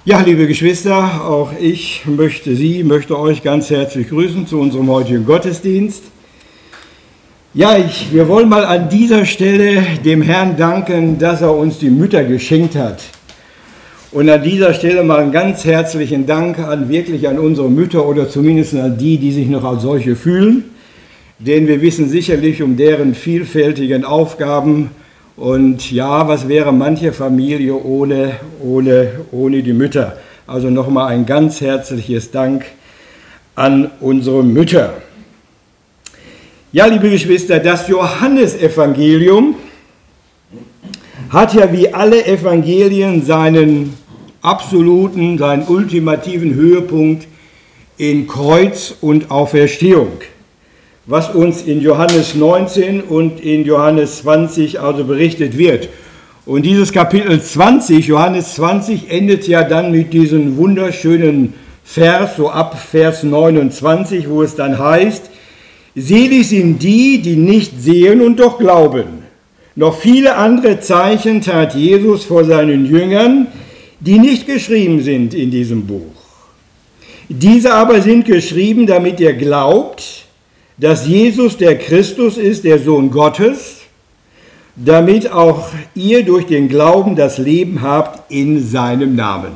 Ja, liebe Geschwister, auch ich möchte euch ganz herzlich grüßen zu unserem heutigen Gottesdienst. Ja, wir wollen mal an dieser Stelle dem Herrn danken, dass er uns die Mütter geschenkt hat. Und an dieser Stelle mal einen ganz herzlichen Dank an unsere Mütter oder zumindest an die sich noch als solche fühlen. Denn wir wissen sicherlich um deren vielfältigen Aufgaben. Und ja, was wäre manche Familie ohne die Mütter? Also nochmal ein ganz herzliches Dank an unsere Mütter. Ja, liebe Geschwister, das Johannesevangelium hat ja wie alle Evangelien seinen ultimativen Höhepunkt in Kreuz und Auferstehung, was uns in Johannes 19 und in Johannes 20 also berichtet wird. Und dieses Kapitel 20, Johannes 20, endet ja dann mit diesem wunderschönen Vers, so ab Vers 29, wo es dann heißt: Selig sind die, die nicht sehen und doch glauben. Noch viele andere Zeichen tat Jesus vor seinen Jüngern, die nicht geschrieben sind in diesem Buch. Diese aber sind geschrieben, damit ihr glaubt, dass Jesus der Christus ist, der Sohn Gottes, damit auch ihr durch den Glauben das Leben habt in seinem Namen.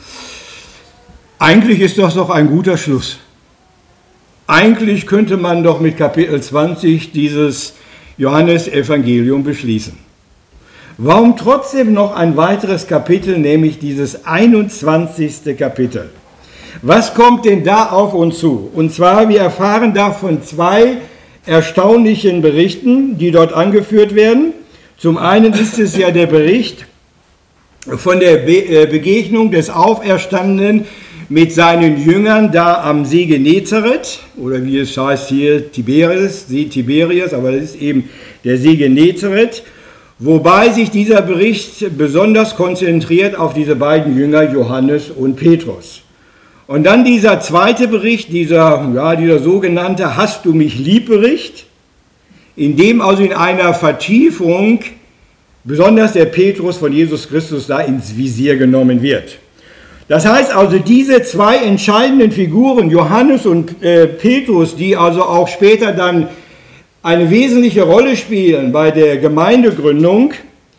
Eigentlich ist das doch ein guter Schluss. Eigentlich könnte man doch mit Kapitel 20 dieses Johannesevangelium beschließen. Warum trotzdem noch ein weiteres Kapitel, nämlich dieses 21. Kapitel? Was kommt denn da auf uns zu? Und zwar, wir erfahren da von zwei erstaunlichen Berichten, die dort angeführt werden. Zum einen ist es ja der Bericht von der Begegnung des Auferstandenen mit seinen Jüngern da am See Genezareth, oder wie es heißt hier Tiberias, aber das ist eben der See Genezareth, wobei sich dieser Bericht besonders konzentriert auf diese beiden Jünger, Johannes und Petrus. Und dann dieser zweite Bericht, dieser sogenannte Hast du mich lieb Bericht, in dem also in einer Vertiefung besonders der Petrus von Jesus Christus da ins Visier genommen wird. Das heißt also, diese zwei entscheidenden Figuren, Johannes und Petrus, die also auch später dann eine wesentliche Rolle spielen bei der Gemeindegründung,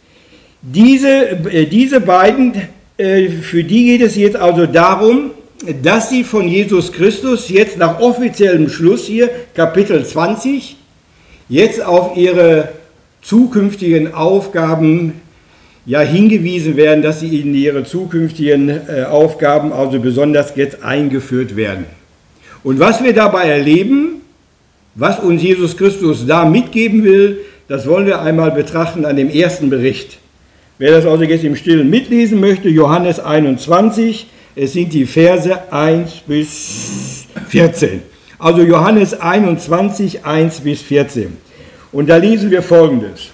diese beiden, für die geht es jetzt also darum, dass sie von Jesus Christus jetzt nach offiziellem Schluss hier, Kapitel 20, jetzt auf ihre zukünftigen Aufgaben hingewiesen werden, dass sie in ihre zukünftigen Aufgaben also besonders jetzt eingeführt werden. Und was wir dabei erleben, was uns Jesus Christus da mitgeben will, das wollen wir einmal betrachten an dem ersten Bericht. Wer das also jetzt im Stillen mitlesen möchte, Johannes 21, es sind die Verse 1 bis 14. Also Johannes 21, 1 bis 14. Und da lesen wir Folgendes.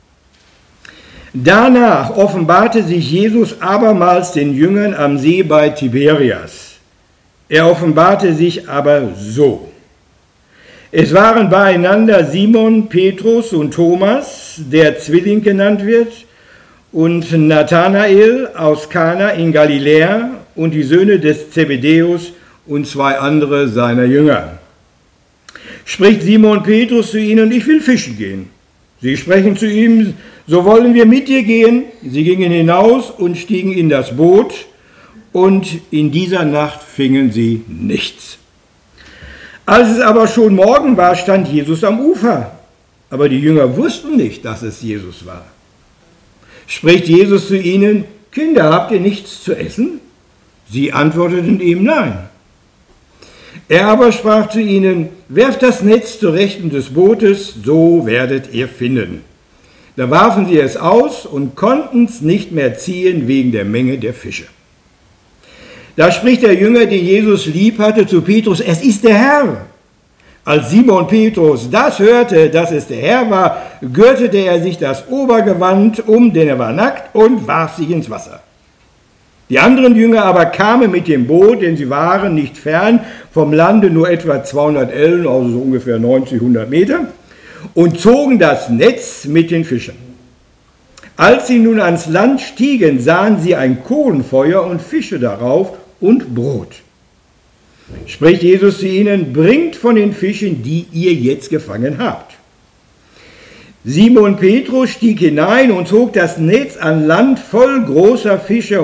Danach offenbarte sich Jesus abermals den Jüngern am See bei Tiberias. Er offenbarte sich aber so. Es waren beieinander Simon, Petrus und Thomas, der Zwilling genannt wird, und Nathanael aus Kana in Galiläa und die Söhne des Zebedäus und zwei andere seiner Jünger. Spricht Simon Petrus zu ihnen: Ich will fischen gehen. Sie sprechen zu ihm: So wollen wir mit dir gehen. Sie gingen hinaus und stiegen in das Boot, und in dieser Nacht fingen sie nichts. Als es aber schon Morgen war, stand Jesus am Ufer. Aber die Jünger wussten nicht, dass es Jesus war. Spricht Jesus zu ihnen: Kinder, habt ihr nichts zu essen? Sie antworteten ihm: Nein. Er aber sprach zu ihnen: Werft das Netz zur Rechten des Bootes, so werdet ihr finden. Da warfen sie es aus und konnten es nicht mehr ziehen wegen der Menge der Fische. Da spricht der Jünger, den Jesus lieb hatte, zu Petrus: Es ist der Herr. Als Simon Petrus das hörte, dass es der Herr war, gürtete er sich das Obergewand um, denn er war nackt, und warf sich ins Wasser. Die anderen Jünger aber kamen mit dem Boot, denn sie waren nicht fern vom Lande, nur etwa 200 Ellen, also so ungefähr 90, 100 Meter, und zogen das Netz mit den Fischen. Als sie nun ans Land stiegen, sahen sie ein Kohlenfeuer und Fische darauf und Brot. Spricht Jesus zu ihnen: Bringt von den Fischen, die ihr jetzt gefangen habt. Simon Petrus stieg hinein und zog das Netz an Land voll großer Fische,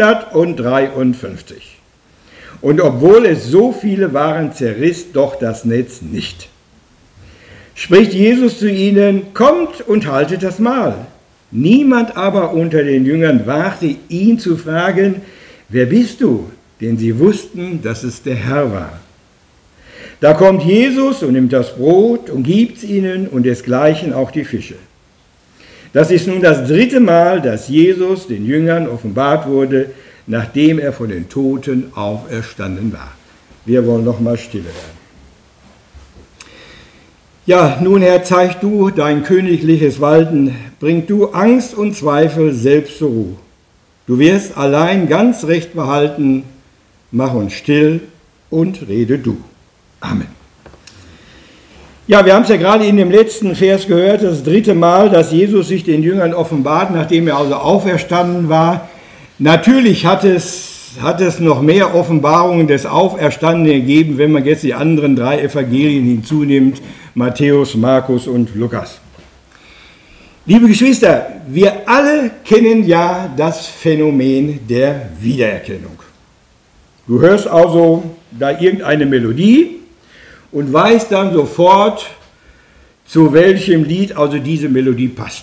153. Und obwohl es so viele waren, zerriss doch das Netz nicht. Spricht Jesus zu ihnen: Kommt und haltet das Mahl. Niemand aber unter den Jüngern wagte ihn zu fragen: Wer bist du? Denn sie wussten, dass es der Herr war. Da kommt Jesus und nimmt das Brot und gibt es ihnen und desgleichen auch die Fische. Das ist nun das 3. Mal, dass Jesus den Jüngern offenbart wurde, nachdem er von den Toten auferstanden war. Wir wollen noch mal stille werden. Ja, nun Herr, zeig du dein königliches Walten, bring du Angst und Zweifel selbst zur Ruhe. Du wirst allein ganz recht behalten, mach uns still und rede du. Amen. Ja, wir haben es ja gerade in dem letzten Vers gehört, das 3. Mal, dass Jesus sich den Jüngern offenbart, nachdem er also auferstanden war. Natürlich hat es noch mehr Offenbarungen des Auferstandenen gegeben, wenn man jetzt die anderen 3 Evangelien hinzunimmt, Matthäus, Markus und Lukas. Liebe Geschwister, wir alle kennen ja das Phänomen der Wiedererkennung. Du hörst also da irgendeine Melodie und weißt dann sofort, zu welchem Lied also diese Melodie passt.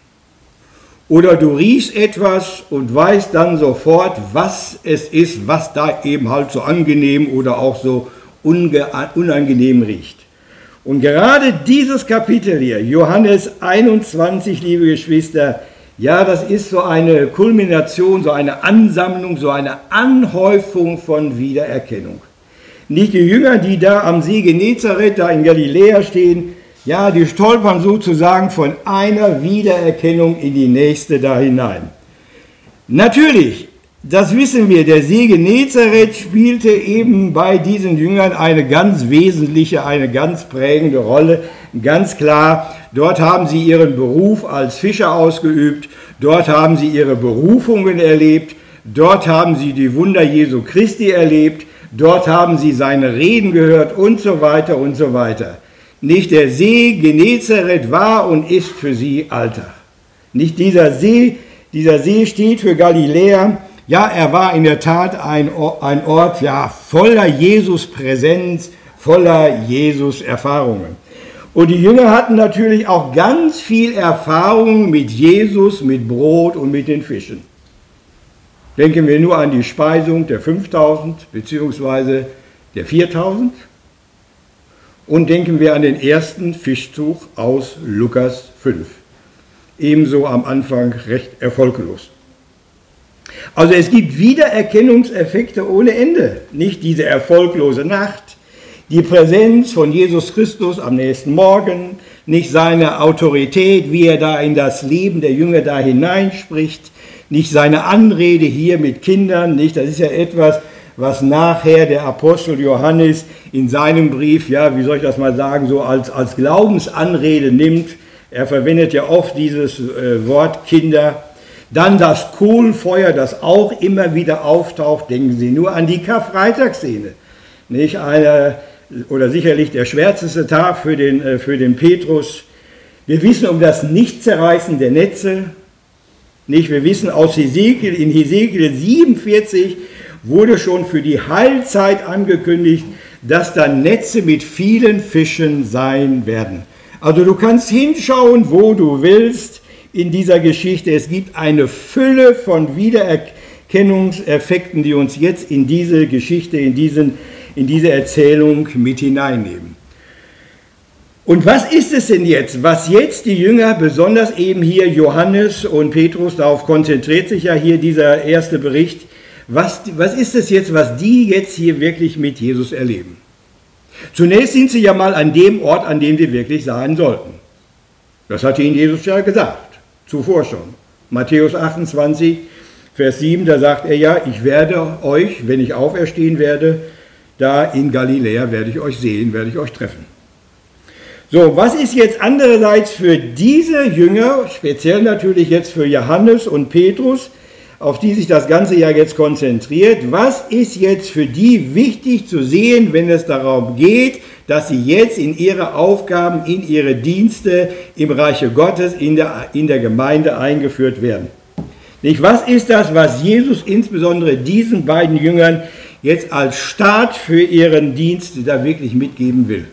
Oder du riechst etwas und weißt dann sofort, was es ist, was da eben halt so angenehm oder auch so unangenehm riecht. Und gerade dieses Kapitel hier, Johannes 21, liebe Geschwister, ja, das ist so eine Kulmination, so eine Ansammlung, so eine Anhäufung von Wiedererkennung. Nicht die Jünger, die da am See Genezareth, da in Galiläa stehen, ja, die stolpern sozusagen von einer Wiedererkennung in die nächste da hinein. Natürlich, das wissen wir, der See Genezareth spielte eben bei diesen Jüngern eine ganz wesentliche, eine ganz prägende Rolle. Ganz klar, dort haben sie ihren Beruf als Fischer ausgeübt, dort haben sie ihre Berufungen erlebt, dort haben sie die Wunder Jesu Christi erlebt, dort haben sie seine Reden gehört und so weiter und so weiter. Nicht der See Genezareth war und ist für sie Alltag. Nicht dieser See steht für Galiläa. Ja, er war in der Tat ein Ort ja, voller Jesus-Präsenz, voller Jesus-Erfahrungen. Und die Jünger hatten natürlich auch ganz viel Erfahrung mit Jesus, mit Brot und mit den Fischen. Denken wir nur an die Speisung der 5000 bzw. der 4000 und denken wir an den ersten Fischzug aus Lukas 5. Ebenso am Anfang recht erfolglos. Also es gibt Wiedererkennungseffekte ohne Ende. Nicht diese erfolglose Nacht, die Präsenz von Jesus Christus am nächsten Morgen, nicht seine Autorität, wie er da in das Leben der Jünger da hineinspricht, nicht seine Anrede hier mit Kindern, nicht, das ist ja etwas, was nachher der Apostel Johannes in seinem Brief, ja, wie soll ich das mal sagen, so als Glaubensanrede nimmt. Er verwendet ja oft dieses Wort Kinder. Dann das Kohlenfeuer, das auch immer wieder auftaucht, denken Sie nur an die Karfreitagsszene. Nicht oder sicherlich der schwärzeste Tag für den Petrus. Wir wissen um das Nichtzerreißen der Netze. Nicht, wir wissen aus Hesekiel, in Hesekiel 47 wurde schon für die Heilzeit angekündigt, dass da Netze mit vielen Fischen sein werden. Also du kannst hinschauen, wo du willst in dieser Geschichte. Es gibt eine Fülle von Wiedererkennungseffekten, die uns jetzt in diese Geschichte, in diese Erzählung mit hineinnehmen. Und was ist es denn jetzt, was jetzt die Jünger, besonders eben hier Johannes und Petrus, darauf konzentriert sich ja hier dieser erste Bericht, was ist es jetzt, was die jetzt hier wirklich mit Jesus erleben? Zunächst sind sie ja mal an dem Ort, an dem sie wirklich sein sollten. Das hatte ihnen Jesus ja gesagt, zuvor schon. Matthäus 28, Vers 7, da sagt er ja, ich werde euch, wenn ich auferstehen werde, da in Galiläa werde ich euch sehen, werde ich euch treffen. So, was ist jetzt andererseits für diese Jünger, speziell natürlich jetzt für Johannes und Petrus, auf die sich das Ganze ja jetzt konzentriert, was ist jetzt für die wichtig zu sehen, wenn es darum geht, dass sie jetzt in ihre Aufgaben, in ihre Dienste im Reiche Gottes, in der Gemeinde eingeführt werden? Nicht, was ist das, was Jesus insbesondere diesen beiden Jüngern jetzt als Start für ihren Dienst da wirklich mitgeben will?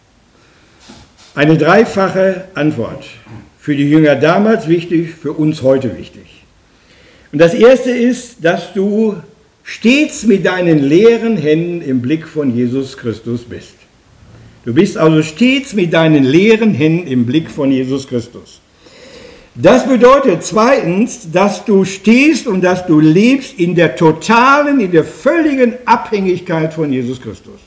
Eine dreifache Antwort. Für die Jünger damals wichtig, für uns heute wichtig. Und das erste ist, dass du stets mit deinen leeren Händen im Blick von Jesus Christus bist. Du bist also stets mit deinen leeren Händen im Blick von Jesus Christus. Das bedeutet zweitens, dass du stehst und dass du lebst in der totalen, in der völligen Abhängigkeit von Jesus Christus.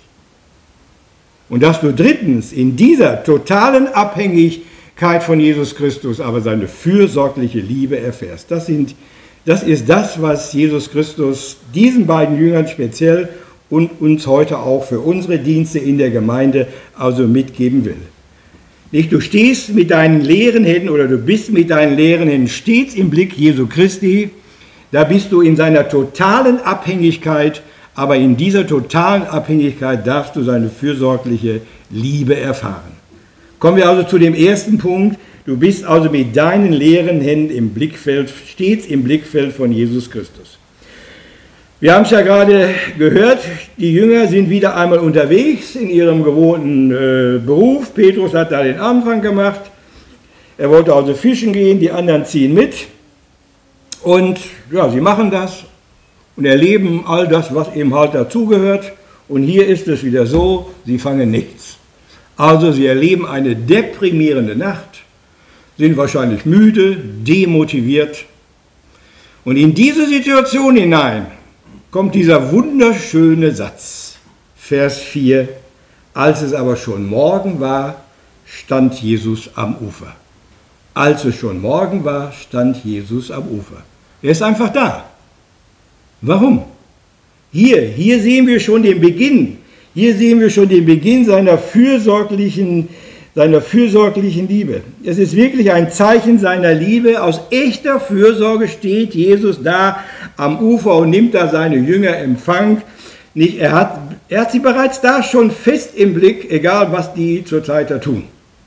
Und dass du drittens in dieser totalen Abhängigkeit von Jesus Christus aber seine fürsorgliche Liebe erfährst. Das ist das, was Jesus Christus diesen beiden Jüngern speziell und uns heute auch für unsere Dienste in der Gemeinde also mitgeben will. Nicht, du stehst mit deinen leeren Händen oder du bist mit deinen leeren Händen stets im Blick Jesu Christi, da bist du in seiner totalen Abhängigkeit, aber in dieser totalen Abhängigkeit darfst du seine fürsorgliche Liebe erfahren. Kommen wir also zu dem ersten Punkt. Du bist also mit deinen leeren Händen im Blickfeld, stets im Blickfeld von Jesus Christus. Wir haben es ja gerade gehört, die Jünger sind wieder einmal unterwegs in ihrem gewohnten Beruf. Petrus hat da den Anfang gemacht. Er wollte also fischen gehen, die anderen ziehen mit. Und ja, sie machen das. Und erleben all das, was eben halt dazugehört. Und hier ist es wieder so, sie fangen nichts. Also sie erleben eine deprimierende Nacht, sind wahrscheinlich müde, demotiviert. Und in diese Situation hinein kommt dieser wunderschöne Satz, Vers 4. Als es aber schon Morgen war, stand Jesus am Ufer. Als es schon Morgen war, stand Jesus am Ufer. Er ist einfach da. Warum? Hier sehen wir schon den Beginn. Hier sehen wir schon den Beginn seiner fürsorglichen Liebe. Es ist wirklich ein Zeichen seiner Liebe. Aus echter Fürsorge steht Jesus da am Ufer und nimmt da seine Jünger in Empfang. Er hat sie bereits da schon fest im Blick, egal was die zurzeit da tun.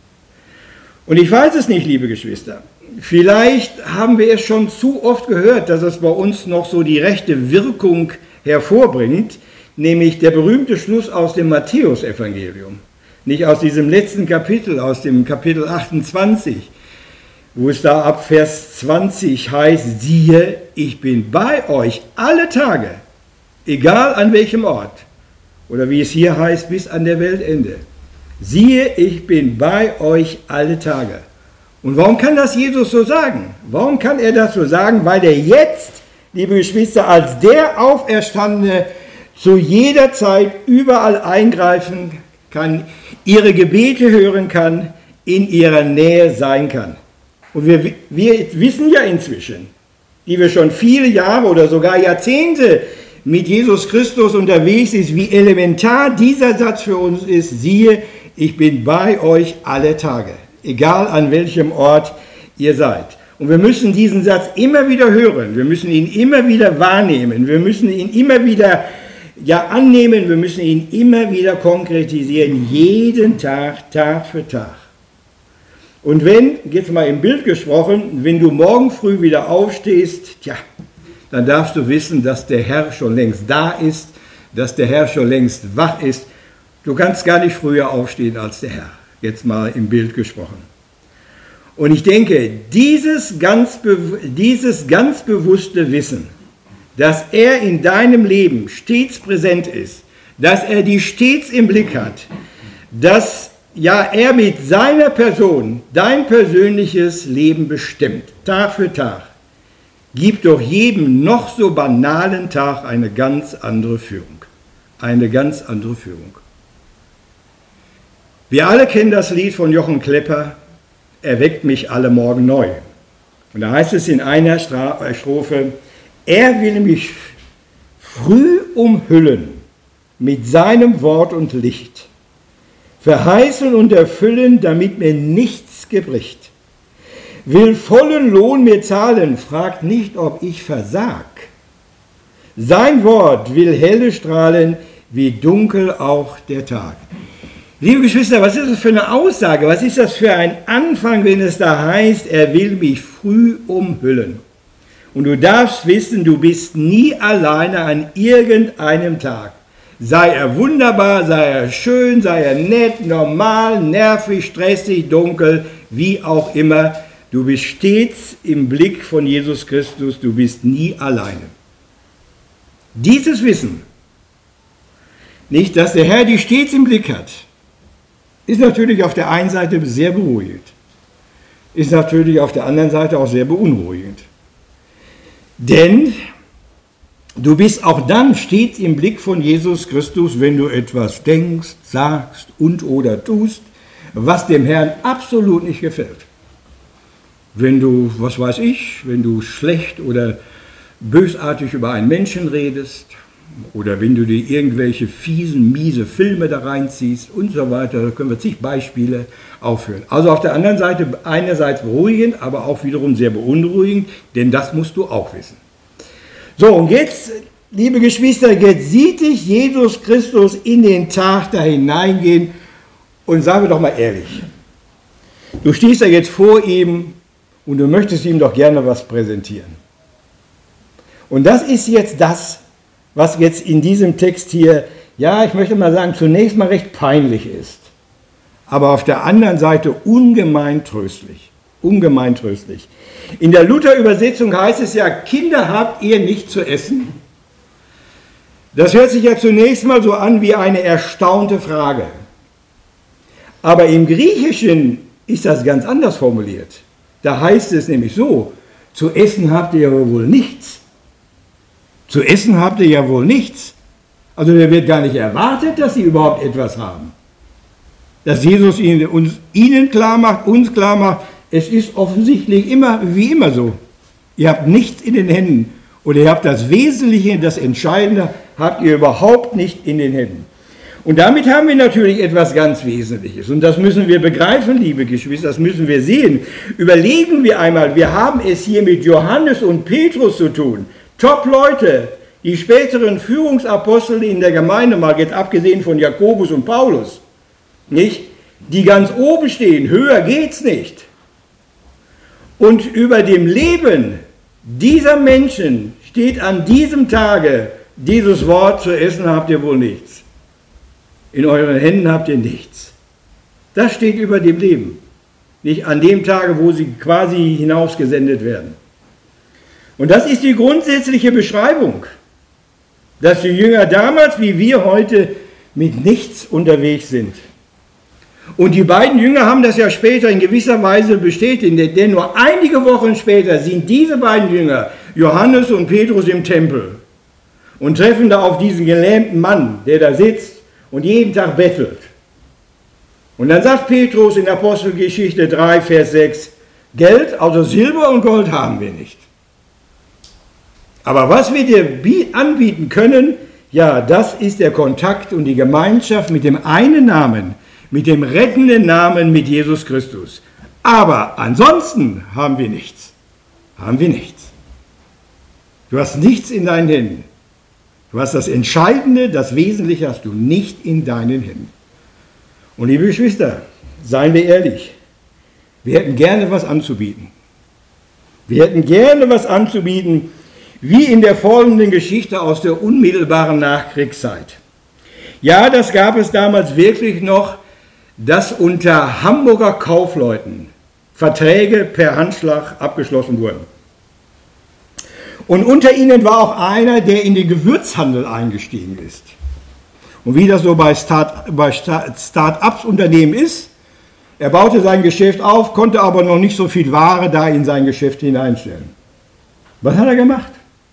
Und ich weiß es nicht, liebe Geschwister. Vielleicht haben wir es schon zu oft gehört, dass es bei uns noch so die rechte Wirkung hervorbringt, nämlich der berühmte Schluss aus dem Matthäusevangelium, nicht aus diesem letzten Kapitel, aus dem Kapitel 28, wo es da ab Vers 20 heißt, siehe, ich bin bei euch alle Tage, egal an welchem Ort, oder wie es hier heißt, bis an der Weltende. Siehe, ich bin bei euch alle Tage. Und warum kann das Jesus so sagen? Warum kann er das so sagen? Weil er jetzt, liebe Geschwister, als der Auferstandene zu jeder Zeit überall eingreifen kann, ihre Gebete hören kann, in ihrer Nähe sein kann. Und wir wissen ja inzwischen, die wir schon viele Jahre oder sogar Jahrzehnte mit Jesus Christus unterwegs sind, wie elementar dieser Satz für uns ist, siehe, ich bin bei euch alle Tage. Egal an welchem Ort ihr seid. Und wir müssen diesen Satz immer wieder hören, wir müssen ihn immer wieder wahrnehmen, wir müssen ihn immer wieder annehmen, wir müssen ihn immer wieder konkretisieren, jeden Tag, Tag für Tag. Und wenn, jetzt mal im Bild gesprochen, wenn du morgen früh wieder aufstehst, dann darfst du wissen, dass der Herr schon längst da ist, dass der Herr schon längst wach ist. Du kannst gar nicht früher aufstehen als der Herr. Jetzt mal im Bild gesprochen. Und ich denke, dieses ganz bewusste Wissen, dass er in deinem Leben stets präsent ist, dass er dich stets im Blick hat, dass er mit seiner Person dein persönliches Leben bestimmt, Tag für Tag, gibt doch jedem noch so banalen Tag eine ganz andere Führung. Eine ganz andere Führung. Wir alle kennen das Lied von Jochen Klepper, er weckt mich alle Morgen neu. Und da heißt es in einer Strophe, er will mich früh umhüllen mit seinem Wort und Licht. verheißen und erfüllen, damit mir nichts gebricht. Will vollen Lohn mir zahlen, fragt nicht, ob ich versag. Sein Wort will helle strahlen, wie dunkel auch der Tag. Liebe Geschwister, was ist das für eine Aussage? Was ist das für ein Anfang, wenn es da heißt, er will mich früh umhüllen? Und du darfst wissen, du bist nie alleine an irgendeinem Tag. Sei er wunderbar, sei er schön, sei er nett, normal, nervig, stressig, dunkel, wie auch immer. Du bist stets im Blick von Jesus Christus, du bist nie alleine. Dieses Wissen, nicht, dass der Herr dich stets im Blick hat, ist natürlich auf der einen Seite sehr beruhigend, ist natürlich auf der anderen Seite auch sehr beunruhigend. Denn du bist auch dann stets im Blick von Jesus Christus, wenn du etwas denkst, sagst und oder tust, was dem Herrn absolut nicht gefällt. Wenn du, was weiß ich, wenn du schlecht oder bösartig über einen Menschen redest oder wenn du dir irgendwelche miese Filme da reinziehst und so weiter, da können wir zig Beispiele aufführen. Also auf der anderen Seite einerseits beruhigend, aber auch wiederum sehr beunruhigend, denn das musst du auch wissen. So, und jetzt, liebe Geschwister, jetzt sieht dich Jesus Christus in den Tag da hineingehen und sagen wir doch mal ehrlich, du stehst da jetzt vor ihm und du möchtest ihm doch gerne was präsentieren. Und das ist jetzt das, was jetzt in diesem Text hier, ja, ich möchte mal sagen, zunächst mal recht peinlich ist, aber auf der anderen Seite ungemein tröstlich. Ungemein tröstlich. In der Luther-Übersetzung heißt es ja, Kinder habt ihr nicht zu essen? Das hört sich ja zunächst mal so an wie eine erstaunte Frage. Aber im Griechischen ist das ganz anders formuliert. Da heißt es nämlich so, zu essen habt ihr ja wohl nichts. Zu essen habt ihr ja wohl nichts. Also da wird gar nicht erwartet, dass sie überhaupt etwas haben. Dass Jesus ihnen klar macht, uns klar macht, es ist offensichtlich immer wie immer so. Ihr habt nichts in den Händen oder ihr habt das Wesentliche, das Entscheidende, habt ihr überhaupt nicht in den Händen. Und damit haben wir natürlich etwas ganz Wesentliches. Und das müssen wir begreifen, liebe Geschwister, das müssen wir sehen. Überlegen wir einmal, wir haben es hier mit Johannes und Petrus zu tun. Top-Leute, die späteren Führungsapostel in der Gemeinde, mal jetzt abgesehen von Jakobus und Paulus, nicht? Die ganz oben stehen, höher geht's nicht. Und über dem Leben dieser Menschen steht an diesem Tage dieses Wort, zu essen habt ihr wohl nichts. In euren Händen habt ihr nichts. Das steht über dem Leben. Nicht an dem Tage, wo sie quasi hinausgesendet werden. Und das ist die grundsätzliche Beschreibung, dass die Jünger damals wie wir heute mit nichts unterwegs sind. Und die beiden Jünger haben das ja später in gewisser Weise bestätigt, denn nur einige Wochen später sind diese beiden Jünger, Johannes und Petrus, im Tempel und treffen da auf diesen gelähmten Mann, der da sitzt und jeden Tag bettelt. Und dann sagt Petrus in Apostelgeschichte 3, Vers 6, Geld, also Silber und Gold haben wir nicht. Aber was wir dir anbieten können, ja, das ist der Kontakt und die Gemeinschaft mit dem einen Namen, mit dem rettenden Namen, mit Jesus Christus. Aber ansonsten haben wir nichts. Haben wir nichts. Du hast nichts in deinen Händen. Du hast das Entscheidende, das Wesentliche hast du nicht in deinen Händen. Und liebe Geschwister, seien wir ehrlich, wir hätten gerne was anzubieten. Wir hätten gerne was anzubieten, wie in der folgenden Geschichte aus der unmittelbaren Nachkriegszeit. Ja, das gab es damals wirklich noch, dass unter Hamburger Kaufleuten Verträge per Handschlag abgeschlossen wurden. Und unter ihnen war auch einer, der in den Gewürzhandel eingestiegen ist. Und wie das so bei Start-ups Unternehmen ist, er baute sein Geschäft auf, konnte aber noch nicht so viel Ware da in sein Geschäft hineinstellen. Was hat er gemacht?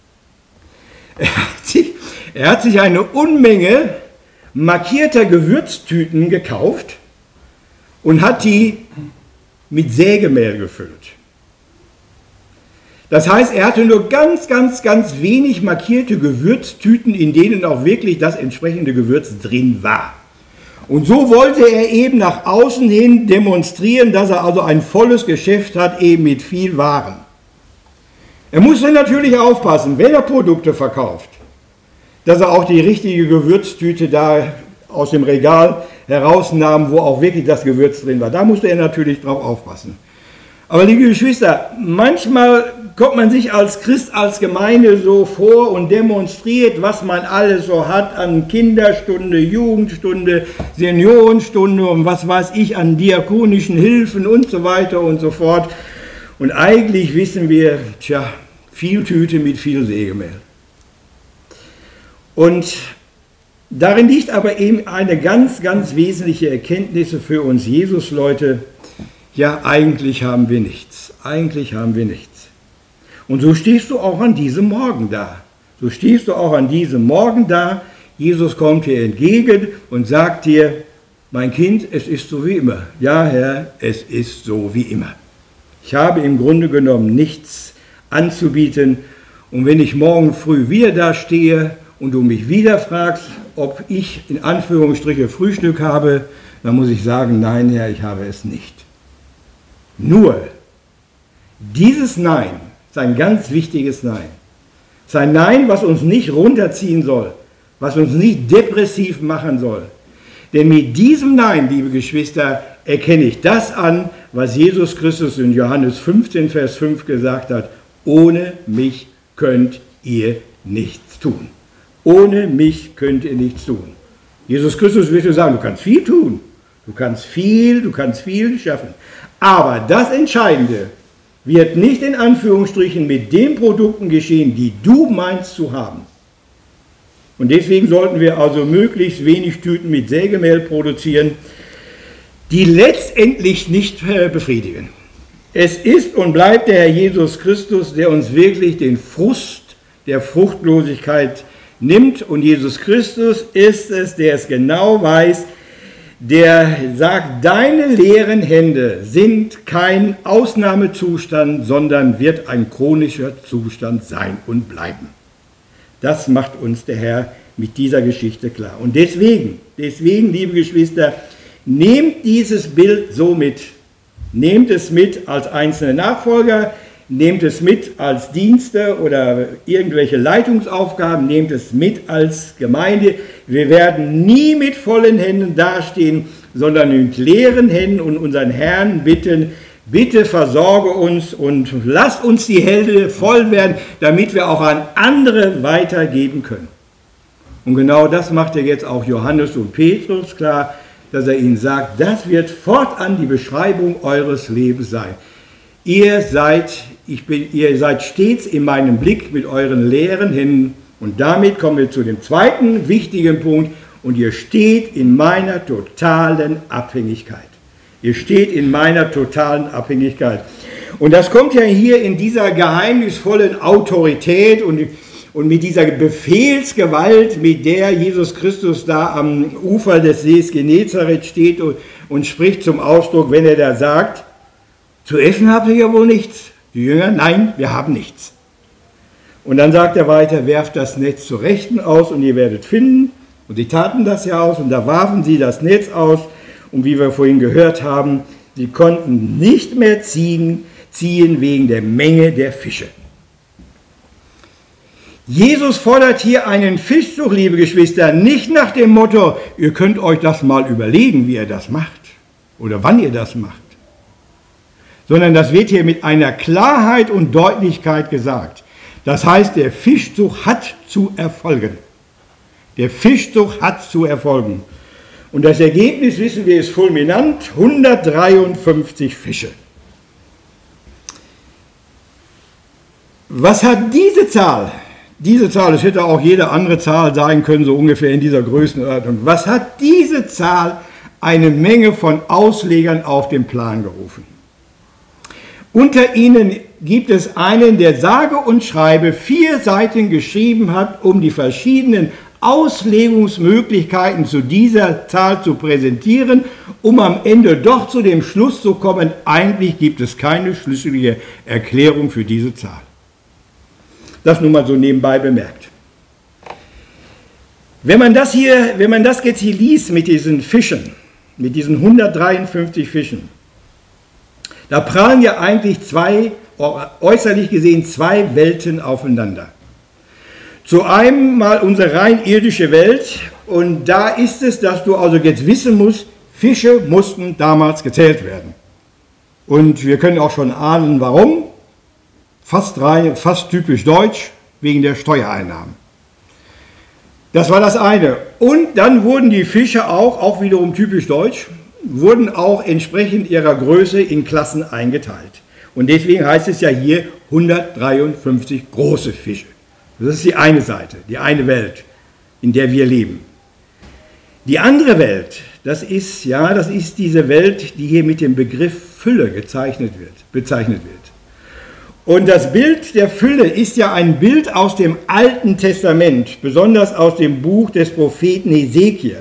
Er hat sich eine Unmenge markierter Gewürztüten gekauft und hat die mit Sägemehl gefüllt. Das heißt, er hatte nur ganz wenig markierte Gewürztüten, in denen auch wirklich das entsprechende Gewürz drin war. Und so wollte er eben nach außen hin demonstrieren, dass er also ein volles Geschäft hat, eben mit viel Waren. Er musste natürlich aufpassen, wenn er Produkte verkauft, dass er auch die richtige Gewürztüte da aus dem Regal herausnahm, wo auch wirklich das Gewürz drin war. Da musste er natürlich drauf aufpassen. Aber liebe Geschwister, manchmal kommt man sich als Christ, als Gemeinde so vor und demonstriert, was man alles so hat an Kinderstunde, Jugendstunde, Seniorenstunde und was weiß ich, an diakonischen Hilfen und so weiter und so fort. Und eigentlich wissen wir, viel Tüte mit viel Sägemehl. Und darin liegt aber eben eine ganz, ganz wesentliche Erkenntnis für uns Jesus-Leute. Ja, eigentlich haben wir nichts. Eigentlich haben wir nichts. Und so stehst du auch an diesem Morgen da. So stehst du auch an diesem Morgen da. Jesus kommt dir entgegen und sagt dir, mein Kind, es ist so wie immer. Ja, Herr, es ist so wie immer. Ich habe im Grunde genommen nichts anzubieten. Und wenn ich morgen früh wieder da stehe und du mich wieder fragst, ob ich in Anführungsstriche Frühstück habe, dann muss ich sagen, nein, Herr, ich habe es nicht. Nur, dieses Nein ist ein ganz wichtiges Nein. Es ist ein Nein, was uns nicht runterziehen soll, was uns nicht depressiv machen soll. Denn mit diesem Nein, liebe Geschwister, erkenne ich das an, was Jesus Christus in Johannes 15, Vers 5 gesagt hat, ohne mich könnt ihr nichts tun. Ohne mich könnt ihr nichts tun. Jesus Christus wird dir sagen, du kannst viel tun, du kannst viel schaffen. Aber das Entscheidende wird nicht in Anführungsstrichen mit den Produkten geschehen, die du meinst zu haben. Und deswegen sollten wir also möglichst wenig Tüten mit Sägemehl produzieren, die letztendlich nicht befriedigen. Es ist und bleibt der Herr Jesus Christus, der uns wirklich den Frust der Fruchtlosigkeit nimmt. Und Jesus Christus ist es, der es genau weiß, der sagt, deine leeren Hände sind kein Ausnahmezustand, sondern wird ein chronischer Zustand sein und bleiben. Das macht uns der Herr mit dieser Geschichte klar. Und deswegen, liebe Geschwister, nehmt dieses Bild so mit. Nehmt es mit als einzelne Nachfolger, nehmt es mit als Dienste oder irgendwelche Leitungsaufgaben, nehmt es mit als Gemeinde. Wir werden nie mit vollen Händen dastehen, sondern mit leeren Händen und unseren Herrn bitten, bitte versorge uns und lass uns die Hände voll werden, damit wir auch an andere weitergeben können. Und genau das macht ja jetzt auch Johannes und Petrus klar, dass er ihnen sagt, das wird fortan die Beschreibung eures Lebens sein. Ihr seid stets in meinem Blick mit euren leeren Händen. Und damit kommen wir zu dem zweiten wichtigen Punkt. Und ihr steht in meiner totalen Abhängigkeit. Ihr steht in meiner totalen Abhängigkeit. Und das kommt ja hier in dieser geheimnisvollen Autorität und mit dieser Befehlsgewalt, mit der Jesus Christus da am Ufer des Sees Genezareth steht und spricht zum Ausdruck, wenn er da sagt, zu essen habt ihr ja wohl nichts. Die Jünger, nein, wir haben nichts. Und dann sagt er weiter, werft das Netz zur Rechten aus und ihr werdet finden. Und sie taten das ja aus und da warfen sie das Netz aus. Und wie wir vorhin gehört haben, sie konnten nicht mehr ziehen wegen der Menge der Fische. Jesus fordert hier einen Fischzug, liebe Geschwister, nicht nach dem Motto, ihr könnt euch das mal überlegen, wie ihr das macht oder wann ihr das macht. Sondern das wird hier mit einer Klarheit und Deutlichkeit gesagt. Das heißt, der Fischzug hat zu erfolgen. Der Fischzug hat zu erfolgen. Und das Ergebnis, wissen wir, ist fulminant, 153 Fische. Was hat diese Zahl? Diese Zahl, es hätte auch jede andere Zahl sein können, so ungefähr in dieser Größenordnung. Was hat diese Zahl eine Menge von Auslegern auf den Plan gerufen? Unter ihnen gibt es einen, der sage und schreibe 4 Seiten geschrieben hat, um die verschiedenen Auslegungsmöglichkeiten zu dieser Zahl zu präsentieren, um am Ende doch zu dem Schluss zu kommen, eigentlich gibt es keine schlüssige Erklärung für diese Zahl. Das nur mal so nebenbei bemerkt. Wenn man das jetzt hier liest mit diesen Fischen, mit diesen 153 Fischen, da prallen ja eigentlich äußerlich gesehen zwei Welten aufeinander. Zu einem mal unsere rein irdische Welt, und da ist es, dass du also jetzt wissen musst, Fische mussten damals gezählt werden. Und wir können auch schon ahnen, warum. Fast typisch deutsch, wegen der Steuereinnahmen. Das war das eine. Und dann wurden die Fische auch wiederum typisch deutsch, wurden auch entsprechend ihrer Größe in Klassen eingeteilt. Und deswegen heißt es ja hier 153 große Fische. Das ist die eine Seite, die eine Welt, in der wir leben. Die andere Welt, das ist diese Welt, die hier mit dem Begriff Fülle bezeichnet wird. Und das Bild der Fülle ist ja ein Bild aus dem Alten Testament, besonders aus dem Buch des Propheten Hesekiel.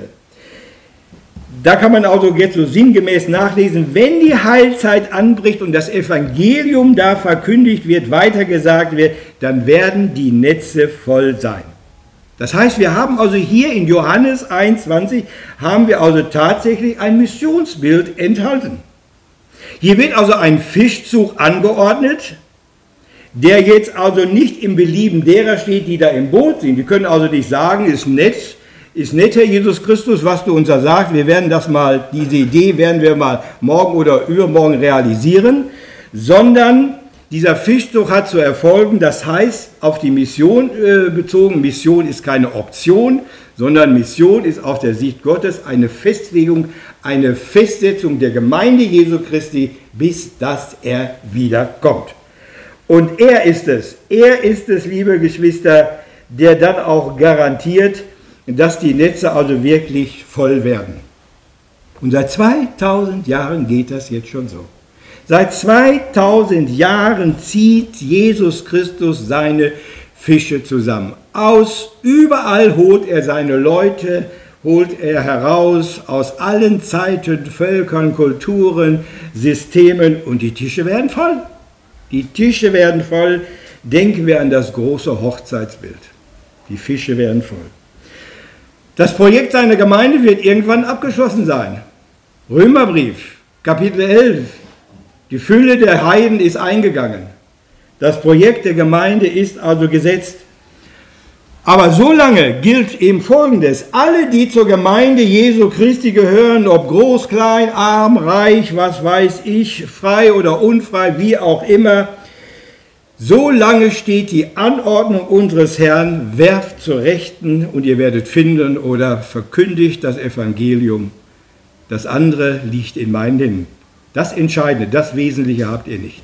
Da kann man also jetzt so sinngemäß nachlesen, wenn die Heilzeit anbricht und das Evangelium da verkündigt wird, weitergesagt wird, dann werden die Netze voll sein. Das heißt, wir haben also hier in Johannes 1,20 haben wir also tatsächlich ein Missionsbild enthalten. Hier wird also ein Fischzug angeordnet, der jetzt also nicht im Belieben derer steht, die da im Boot sind. Die können also nicht sagen, ist nett, Herr Jesus Christus, was du uns da sagst, diese Idee werden wir mal morgen oder übermorgen realisieren, sondern dieser Fischzug hat zu erfolgen, das heißt, auf die Mission bezogen. Mission ist keine Option, sondern Mission ist aus der Sicht Gottes eine Festlegung, eine Festsetzung der Gemeinde Jesu Christi, bis dass er wiederkommt. Und er ist es, liebe Geschwister, der dann auch garantiert, dass die Netze also wirklich voll werden. Und seit 2000 Jahren geht das jetzt schon so. Seit 2000 Jahren zieht Jesus Christus seine Fische zusammen. Überall holt er seine Leute, heraus, aus allen Zeiten, Völkern, Kulturen, Systemen, und die Tische werden voll. Die Tische werden voll. Denken wir an das große Hochzeitsbild. Die Fische werden voll. Das Projekt seiner Gemeinde wird irgendwann abgeschlossen sein. Römerbrief, Kapitel 11. Die Fülle der Heiden ist eingegangen. Das Projekt der Gemeinde ist also gesetzt. Aber solange gilt eben Folgendes: Alle, die zur Gemeinde Jesu Christi gehören, ob groß, klein, arm, reich, was weiß ich, frei oder unfrei, wie auch immer, solange steht die Anordnung unseres Herrn, werft zur Rechten und ihr werdet finden, oder verkündigt das Evangelium. Das andere liegt in meinen Händen. Das Entscheidende, das Wesentliche habt ihr nicht.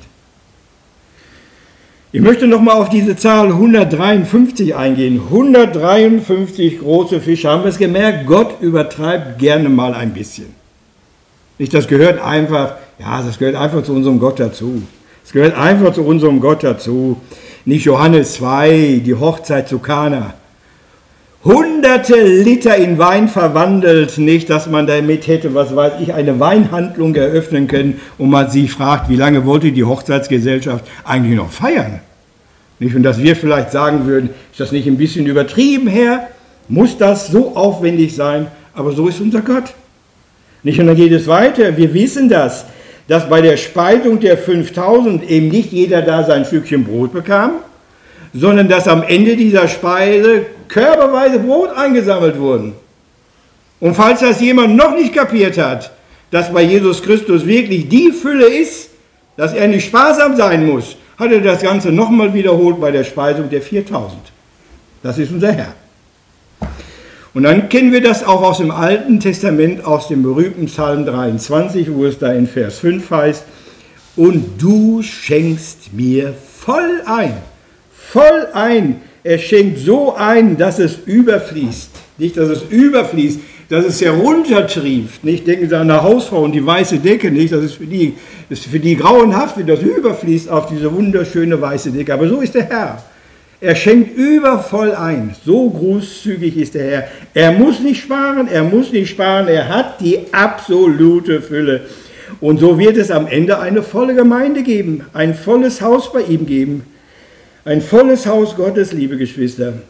Ich möchte nochmal auf diese Zahl 153 eingehen. 153 große Fische. Haben wir es gemerkt? Gott übertreibt gerne mal ein bisschen. Nicht, das gehört einfach zu unserem Gott dazu. Es gehört einfach zu unserem Gott dazu. Nicht Johannes 2, die Hochzeit zu Kana. Hunderte Liter in Wein verwandelt, nicht, dass man damit hätte, eine Weinhandlung eröffnen können und man sich fragt, wie lange wollte die Hochzeitsgesellschaft eigentlich noch feiern? Nicht? Und dass wir vielleicht sagen würden, ist das nicht ein bisschen übertrieben, Herr? Muss das so aufwendig sein? Aber so ist unser Gott. Nicht? Und dann geht es weiter. Wir wissen dass bei der Speisung der 5000 eben nicht jeder da sein Stückchen Brot bekam, sondern dass am Ende dieser Speise körperweise Brot eingesammelt wurden. Und falls das jemand noch nicht kapiert hat, dass bei Jesus Christus wirklich die Fülle ist, dass er nicht sparsam sein muss, hat er das Ganze nochmal wiederholt bei der Speisung der 4000. Das ist unser Herr. Und dann kennen wir das auch aus dem Alten Testament, aus dem berühmten Psalm 23, wo es da in Vers 5 heißt, und du schenkst mir voll ein. Voll ein. Er schenkt so ein, dass es überfließt. Nicht, dass es überfließt, dass es heruntertrieft. Nicht, denken Sie an eine Hausfrau und die weiße Decke, nicht, das ist für die grauenhaft, wenn das überfließt auf diese wunderschöne weiße Decke. Aber so ist der Herr. Er schenkt übervoll ein. So großzügig ist der Herr. Er muss nicht sparen, er hat die absolute Fülle. Und so wird es am Ende eine volle Gemeinde geben, ein volles Haus bei ihm geben. Ein volles Haus Gottes, liebe Geschwister.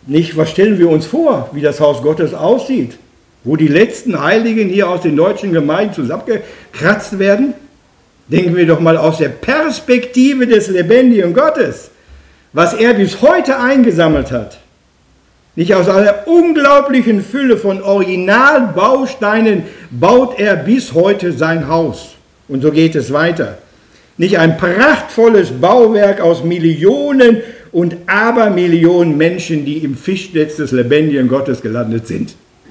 Nicht, was stellen wir uns vor, wie das Haus Gottes aussieht, wo die letzten Heiligen hier aus den deutschen Gemeinden zusammengekratzt werden? Denken wir doch mal aus der Perspektive des lebendigen Gottes, was er bis heute eingesammelt hat. Nicht aus einer unglaublichen Fülle von Originalbausteinen baut er bis heute sein Haus. Und so geht es weiter. Nicht ein prachtvolles Bauwerk aus Millionen und Abermillionen Menschen, die im Fischnetz des lebendigen Gottes gelandet sind.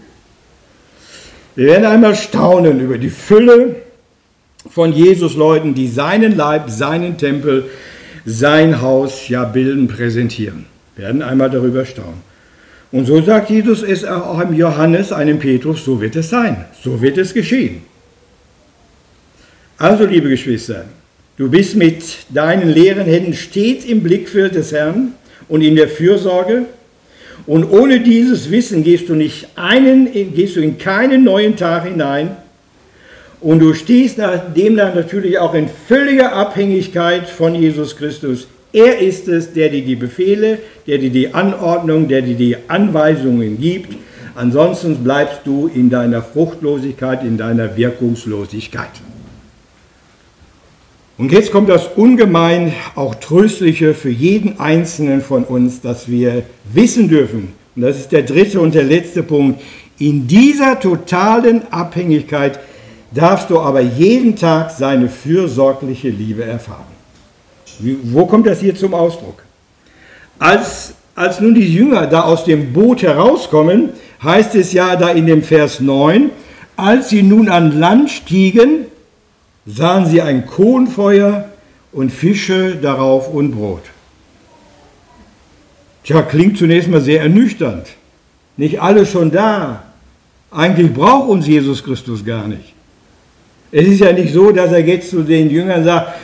Wir werden einmal staunen über die Fülle von Jesus-Leuten, die seinen Leib, seinen Tempel, sein Haus ja bilden, präsentieren. Wir werden einmal darüber staunen. Und so sagt Jesus es auch einem Johannes, einem Petrus, so wird es sein, so wird es geschehen. Also, liebe Geschwister, du bist mit deinen leeren Händen stets im Blickfeld des Herrn und in der Fürsorge. Und ohne dieses Wissen gehst du in keinen neuen Tag hinein. Und du stehst demnach natürlich auch in völliger Abhängigkeit von Jesus Christus. Er ist es, der dir die Befehle, der dir die Anordnung, der dir die Anweisungen gibt. Ansonsten bleibst du in deiner Fruchtlosigkeit, in deiner Wirkungslosigkeit. Und jetzt kommt das ungemein auch Tröstliche für jeden Einzelnen von uns, dass wir wissen dürfen, und das ist der dritte und der letzte Punkt, in dieser totalen Abhängigkeit darfst du aber jeden Tag seine fürsorgliche Liebe erfahren. Wo kommt das hier zum Ausdruck? Als nun die Jünger da aus dem Boot herauskommen, heißt es ja da in dem Vers 9, als sie nun an Land stiegen, sahen sie ein Kohlfeuer und Fische darauf und Brot. Tja, klingt zunächst mal sehr ernüchternd. Nicht alle schon da. Eigentlich braucht uns Jesus Christus gar nicht. Es ist ja nicht so, dass er jetzt zu den Jüngern sagt,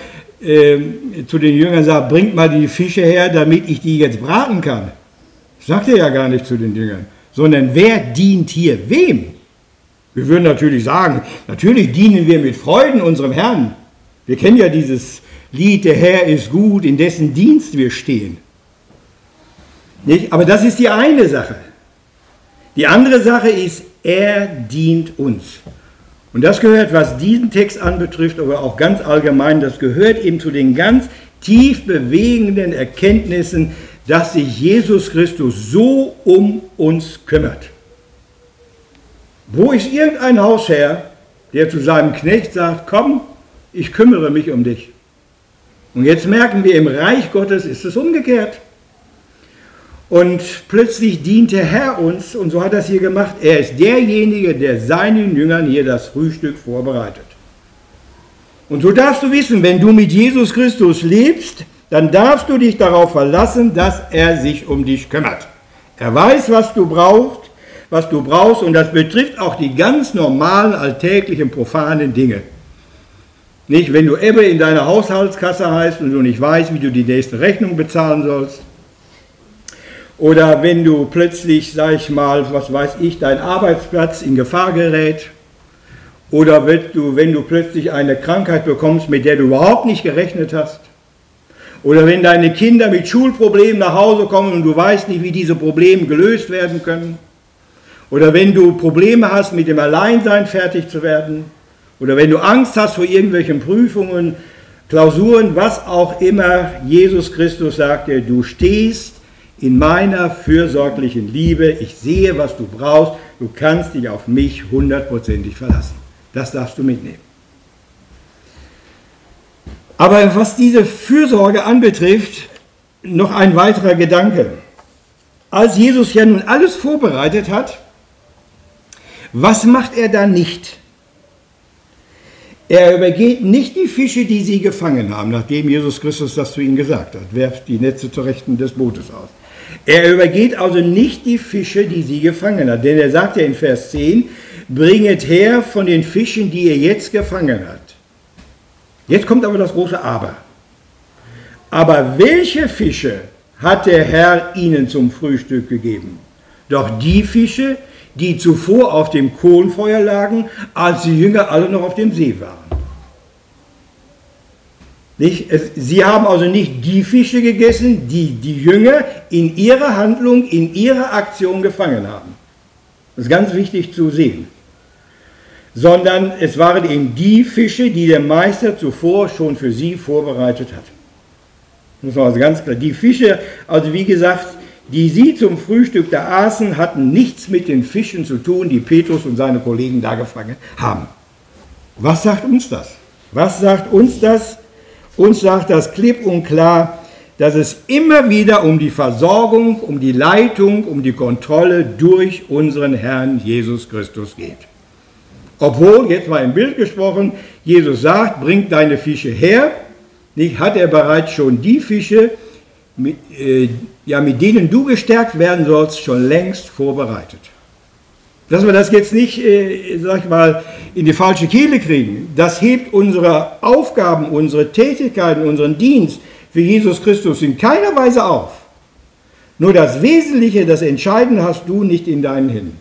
bringt mal die Fische her, damit ich die jetzt braten kann. Das sagt er ja gar nicht zu den Jüngern. Sondern wer dient hier wem? Wir würden natürlich sagen, natürlich dienen wir mit Freuden unserem Herrn. Wir kennen ja dieses Lied, der Herr ist gut, in dessen Dienst wir stehen. Nicht? Aber das ist die eine Sache. Die andere Sache ist, er dient uns. Und das gehört, was diesen Text anbetrifft, aber auch ganz allgemein, das gehört eben zu den ganz tief bewegenden Erkenntnissen, dass sich Jesus Christus so um uns kümmert. Wo ist irgendein Hausherr, der zu seinem Knecht sagt, komm, ich kümmere mich um dich. Und jetzt merken wir, im Reich Gottes ist es umgekehrt. Und plötzlich dient der Herr uns, und so hat er es hier gemacht. Er ist derjenige, der seinen Jüngern hier das Frühstück vorbereitet. Und so darfst du wissen, wenn du mit Jesus Christus lebst, dann darfst du dich darauf verlassen, dass er sich um dich kümmert. Er weiß, was du brauchst, und das betrifft auch die ganz normalen, alltäglichen, profanen Dinge. Nicht, wenn du Ebbe in deiner Haushaltskasse heißt und du nicht weißt, wie du die nächste Rechnung bezahlen sollst. Oder wenn du plötzlich, dein Arbeitsplatz in Gefahr gerät. Oder wenn du plötzlich eine Krankheit bekommst, mit der du überhaupt nicht gerechnet hast. Oder wenn deine Kinder mit Schulproblemen nach Hause kommen und du weißt nicht, wie diese Probleme gelöst werden können. Oder wenn du Probleme hast, mit dem Alleinsein fertig zu werden. Oder wenn du Angst hast vor irgendwelchen Prüfungen, Klausuren, was auch immer. Jesus Christus sagte, du stehst in meiner fürsorglichen Liebe. Ich sehe, was du brauchst. Du kannst dich auf mich 100%ig verlassen. Das darfst du mitnehmen. Aber was diese Fürsorge anbetrifft, noch ein weiterer Gedanke. Als Jesus ja nun alles vorbereitet hat, was macht er da nicht? Er übergeht nicht die Fische, die sie gefangen haben, nachdem Jesus Christus das zu ihnen gesagt hat. Werft die Netze zur Rechten des Bootes aus. Er übergeht also nicht die Fische, die sie gefangen hat. Denn er sagt ja in Vers 10, bringet her von den Fischen, die ihr jetzt gefangen habt. Jetzt kommt aber das große Aber. Aber welche Fische hat der Herr ihnen zum Frühstück gegeben? Doch die Fische, die zuvor auf dem Kohlfeuer lagen, als die Jünger alle noch auf dem See waren. Sie haben also nicht die Fische gegessen, die die Jünger in ihrer Handlung, in ihrer Aktion gefangen haben. Das ist ganz wichtig zu sehen. Sondern es waren eben die Fische, die der Meister zuvor schon für sie vorbereitet hat. Das war also ganz klar. Die Fische, also wie gesagt, die sie zum Frühstück da aßen, hatten nichts mit den Fischen zu tun, die Petrus und seine Kollegen da gefangen haben. Was sagt uns das? Was sagt uns das? Uns sagt das klipp und klar, dass es immer wieder um die Versorgung, um die Leitung, um die Kontrolle durch unseren Herrn Jesus Christus geht. Obwohl, jetzt mal im Bild gesprochen, Jesus sagt, bring deine Fische her, nicht, hat er bereits schon die Fische, mit denen du gestärkt werden sollst, schon längst vorbereitet. Dass wir das jetzt nicht, in die falsche Kehle kriegen, das hebt unsere Aufgaben, unsere Tätigkeiten, unseren Dienst für Jesus Christus in keiner Weise auf. Nur das Wesentliche, das Entscheidende hast du nicht in deinen Händen.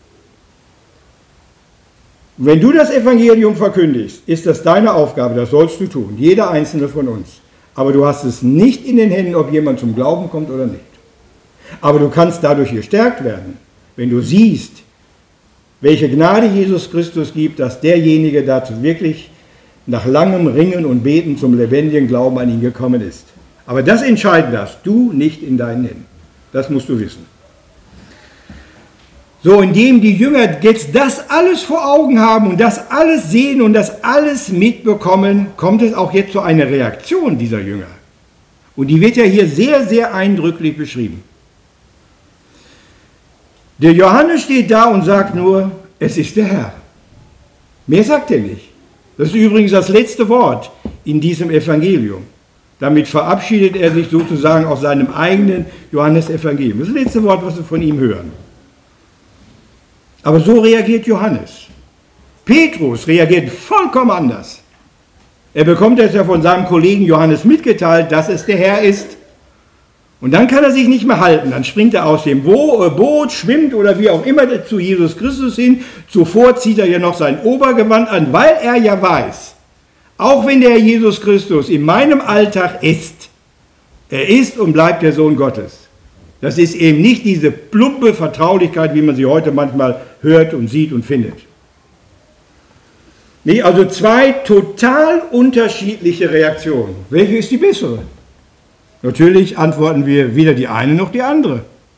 Wenn du das Evangelium verkündigst, ist das deine Aufgabe, das sollst du tun, jeder einzelne von uns. Aber du hast es nicht in den Händen, ob jemand zum Glauben kommt oder nicht. Aber du kannst dadurch gestärkt werden, wenn du siehst, welche Gnade Jesus Christus gibt, dass derjenige dazu wirklich nach langem Ringen und Beten zum lebendigen Glauben an ihn gekommen ist. Aber das Entscheidende hast du nicht in deinen Händen. Das musst du wissen. So, indem die Jünger jetzt das alles vor Augen haben und das alles sehen und das alles mitbekommen, kommt es auch jetzt zu einer Reaktion dieser Jünger. Und die wird ja hier sehr, sehr eindrücklich beschrieben. Der Johannes steht da und sagt nur, es ist der Herr. Mehr sagt er nicht. Das ist übrigens das letzte Wort in diesem Evangelium. Damit verabschiedet er sich sozusagen aus seinem eigenen Johannesevangelium. Das ist das letzte Wort, was wir von ihm hören. Aber so reagiert Johannes. Petrus reagiert vollkommen anders. Er bekommt es ja von seinem Kollegen Johannes mitgeteilt, dass es der Herr ist. Und dann kann er sich nicht mehr halten. Dann springt er aus dem Boot, schwimmt oder wie auch immer zu Jesus Christus hin. Zuvor zieht er ja noch sein Obergewand an, weil er ja weiß, auch wenn der Herr Jesus Christus in meinem Alltag ist, er ist und bleibt der Sohn Gottes. Das ist eben nicht diese plumpe Vertraulichkeit, wie man sie heute manchmal hört und sieht und findet. Nee, also zwei total unterschiedliche Reaktionen. Welche ist die bessere? Natürlich antworten wir weder die eine noch die andere.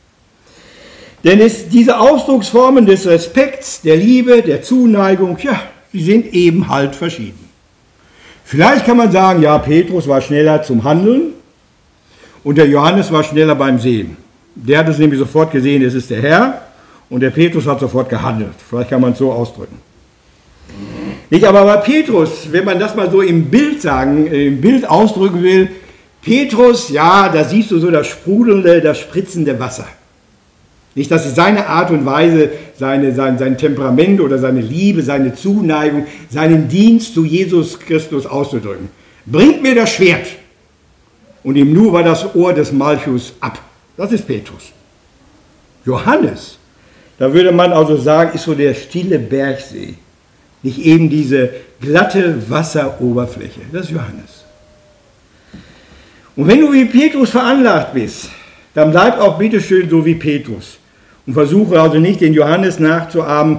Denn diese Ausdrucksformen des Respekts, der Liebe, der Zuneigung, ja, sie sind eben halt verschieden. Vielleicht kann man sagen, ja, Petrus war schneller zum Handeln und der Johannes war schneller beim Sehen. Der hat es nämlich sofort gesehen, es ist der Herr, und der Petrus hat sofort gehandelt. Vielleicht kann man es so ausdrücken. Nicht, aber bei Petrus, wenn man das mal so im Bild ausdrücken will, Petrus, ja, da siehst du so das sprudelnde, das spritzende Wasser. Nicht, das ist seine Art und Weise, sein Temperament oder seine Liebe, seine Zuneigung, seinen Dienst zu Jesus Christus auszudrücken. Bringt mir das Schwert. Und ihm nur war das Ohr des Malchus ab. Das ist Petrus. Johannes, da würde man also sagen, ist so der stille Bergsee. Nicht eben diese glatte Wasseroberfläche. Das ist Johannes. Und wenn du wie Petrus veranlagt bist, dann bleib auch bitteschön so wie Petrus. Und versuche also nicht den Johannes nachzuahmen,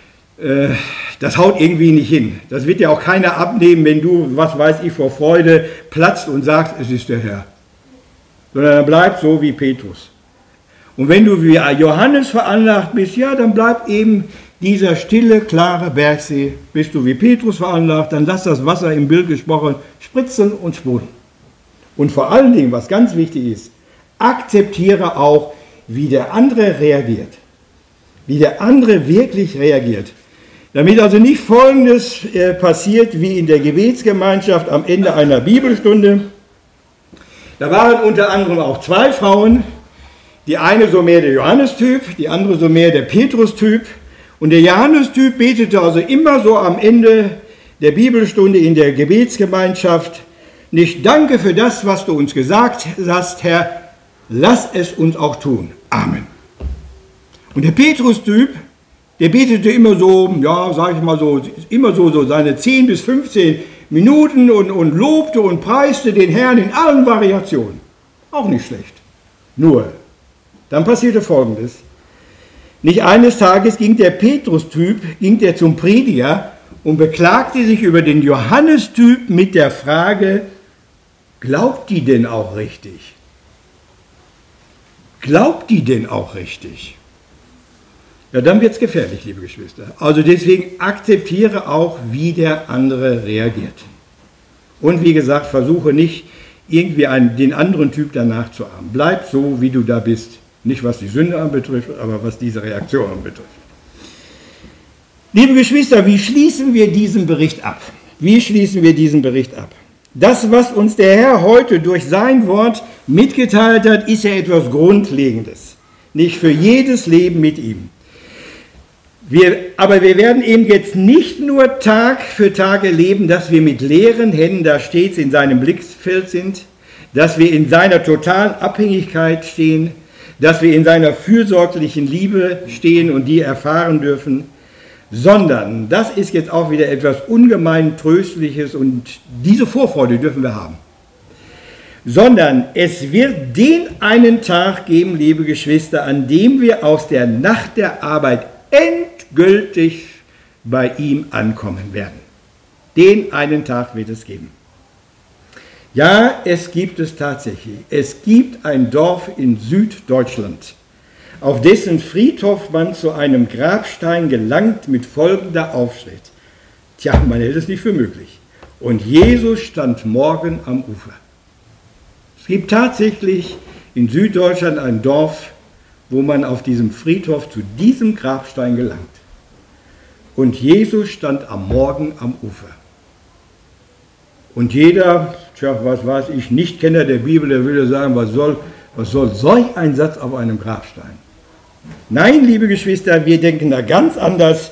das haut irgendwie nicht hin. Das wird ja auch keiner abnehmen, wenn du, was weiß ich, vor Freude platzt und sagst, es ist der Herr. Sondern dann bleib so wie Petrus. Und wenn du wie Johannes veranlagt bist, ja, dann bleib eben dieser stille, klare Bergsee. Bist du wie Petrus veranlagt, dann lass das Wasser im Bild gesprochen spritzen und sprudeln. Und vor allen Dingen, was ganz wichtig ist, akzeptiere auch, wie der andere reagiert. Wie der andere wirklich reagiert. Damit also nicht Folgendes passiert wie in der Gebetsgemeinschaft am Ende einer Bibelstunde. Da waren unter anderem auch zwei Frauen, die eine so mehr der Johannes-Typ, die andere so mehr der Petrus-Typ. Und der Johannes-Typ betete also immer so am Ende der Bibelstunde in der Gebetsgemeinschaft: Nicht danke für das, was du uns gesagt hast, Herr, lass es uns auch tun. Amen. Und der Petrus-Typ, der betete immer so, ja, sage ich mal so, immer so seine 10 bis 15 Minuten und lobte und preiste den Herrn in allen Variationen. Auch nicht schlecht. Nur, dann passierte Folgendes. Nicht eines Tages ging der Petrus-Typ, zum Prediger und beklagte sich über den Johannes-Typ mit der Frage, glaubt die denn auch richtig? Glaubt die denn auch richtig? Ja, dann wird es gefährlich, liebe Geschwister. Also deswegen akzeptiere auch, wie der andere reagiert. Und wie gesagt, versuche nicht, irgendwie den anderen Typ danach zu ahmen. Bleib so, wie du da bist. Nicht was die Sünde anbetrifft, aber was diese Reaktion anbetrifft. Liebe Geschwister, wie schließen wir diesen Bericht ab? Wie schließen wir diesen Bericht ab? Das, was uns der Herr heute durch sein Wort mitgeteilt hat, ist ja etwas Grundlegendes. Nicht für jedes Leben mit ihm. Aber wir werden eben jetzt nicht nur Tag für Tag erleben, dass wir mit leeren Händen da stets in seinem Blickfeld sind, dass wir in seiner totalen Abhängigkeit stehen, dass wir in seiner fürsorglichen Liebe stehen und die erfahren dürfen, sondern das ist jetzt auch wieder etwas ungemein Tröstliches und diese Vorfreude dürfen wir haben. Sondern es wird den einen Tag geben, liebe Geschwister, an dem wir aus der Nacht der Arbeit endgültig bei ihm ankommen werden. Den einen Tag wird es geben. Ja, es gibt es tatsächlich. Es gibt ein Dorf in Süddeutschland, auf dessen Friedhof man zu einem Grabstein gelangt mit folgender Aufschrift. Tja, man hält es nicht für möglich. Und Jesus stand morgen am Ufer. Es gibt tatsächlich in Süddeutschland ein Dorf, wo man auf diesem Friedhof zu diesem Grabstein gelangt. Und Jesus stand am Morgen am Ufer. Und jeder, was weiß ich, Nichtkenner der Bibel, der würde sagen, was soll solch ein Satz auf einem Grabstein? Nein, liebe Geschwister, wir denken da ganz anders.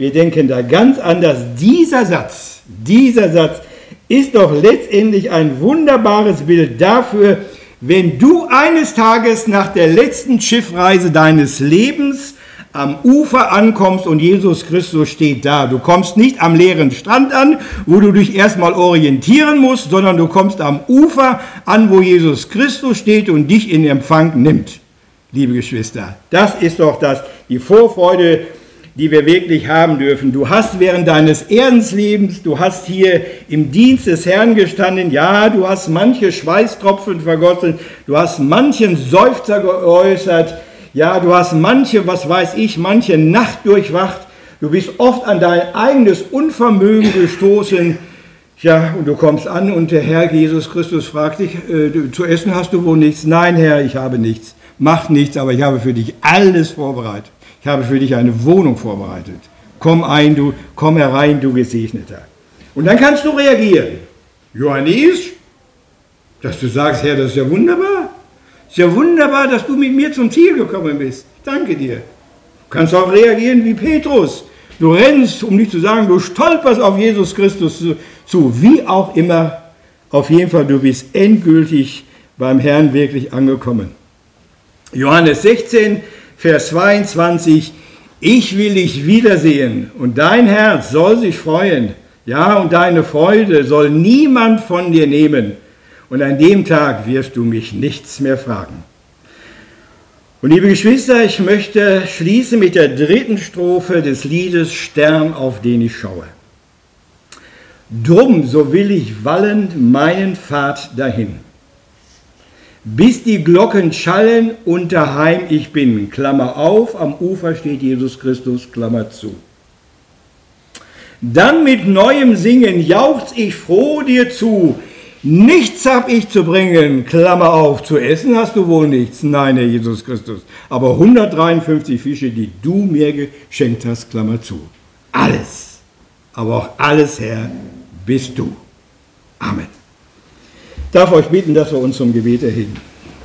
Dieser Satz ist doch letztendlich ein wunderbares Bild dafür, wenn du eines Tages nach der letzten Schiffreise deines Lebens am Ufer ankommst und Jesus Christus steht da. Du kommst nicht am leeren Strand an, wo du dich erstmal orientieren musst, sondern du kommst am Ufer an, wo Jesus Christus steht und dich in Empfang nimmt. Liebe Geschwister, das ist doch die Vorfreude, die wir wirklich haben dürfen. Du hast während deines Erdenslebens, du hast hier im Dienst des Herrn gestanden, ja, du hast manche Schweißtropfen vergossen, du hast manchen Seufzer geäußert, ja, du hast manche Nacht durchwacht, du bist oft an dein eigenes Unvermögen gestoßen, ja, und du kommst an und der Herr Jesus Christus fragt dich, zu essen hast du wohl nichts? Nein, Herr, ich habe nichts. Mach nichts, aber ich habe für dich alles vorbereitet. Ich habe für dich eine Wohnung vorbereitet. Komm herein, du Gesegneter. Und dann kannst du reagieren. Johannes, dass du sagst, Herr, das ist ja wunderbar. Es ist ja wunderbar, dass du mit mir zum Ziel gekommen bist. Danke dir. Du kannst auch reagieren wie Petrus. Du rennst, um nicht zu sagen, du stolperst auf Jesus Christus zu. Wie auch immer. Auf jeden Fall, du bist endgültig beim Herrn wirklich angekommen. Johannes 16, Vers 22, ich will dich wiedersehen und dein Herz soll sich freuen, ja, und deine Freude soll niemand von dir nehmen. Und an dem Tag wirst du mich nichts mehr fragen. Und liebe Geschwister, ich möchte schließen mit der dritten Strophe des Liedes Stern, auf den ich schaue. Drum, so will ich wallend meinen Pfad dahin, bis die Glocken schallen und daheim ich bin. Klammer auf, am Ufer steht Jesus Christus, Klammer zu. Dann mit neuem Singen jauchz ich froh dir zu. Nichts hab ich zu bringen, Klammer auf, zu essen hast du wohl nichts. Nein, Herr Jesus Christus, aber 153 Fische, die du mir geschenkt hast, Klammer zu. Alles, aber auch alles, Herr, bist du. Amen. Ich darf euch bitten, dass wir uns zum Gebet erheben.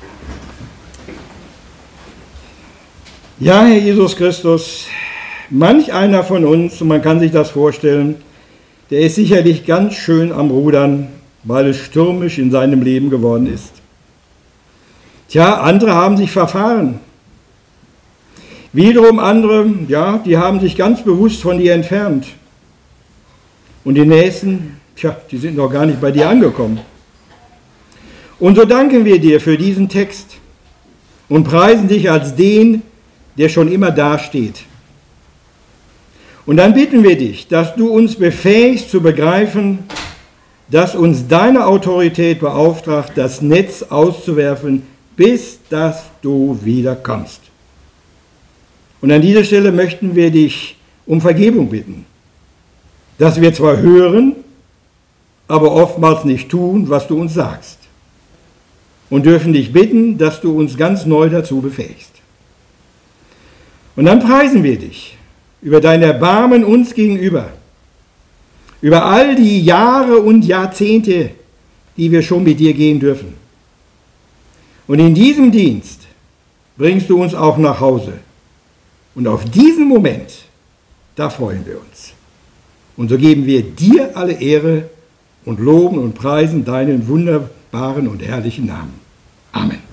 Ja, Herr Jesus Christus, manch einer von uns, und man kann sich das vorstellen, der ist sicherlich ganz schön am Rudern, weil es stürmisch in seinem Leben geworden ist. Tja, andere haben sich verfahren. Wiederum andere, ja, die haben sich ganz bewusst von dir entfernt. Und die Nächsten, Tja, die sind noch gar nicht bei dir angekommen. Und so danken wir dir für diesen Text und preisen dich als den, der schon immer dasteht. Und dann bitten wir dich, dass du uns befähigst zu begreifen, dass uns deine Autorität beauftragt, das Netz auszuwerfen, bis dass du wiederkommst. Und an dieser Stelle möchten wir dich um Vergebung bitten, dass wir zwar hören, aber oftmals nicht tun, was du uns sagst. Und dürfen dich bitten, dass du uns ganz neu dazu befähigst. Und dann preisen wir dich über dein Erbarmen uns gegenüber, über all die Jahre und Jahrzehnte, die wir schon mit dir gehen dürfen. Und in diesem Dienst bringst du uns auch nach Hause. Und auf diesen Moment, da freuen wir uns. Und so geben wir dir alle Ehre und loben und preisen deinen wunderbaren und herrlichen Namen. Amen.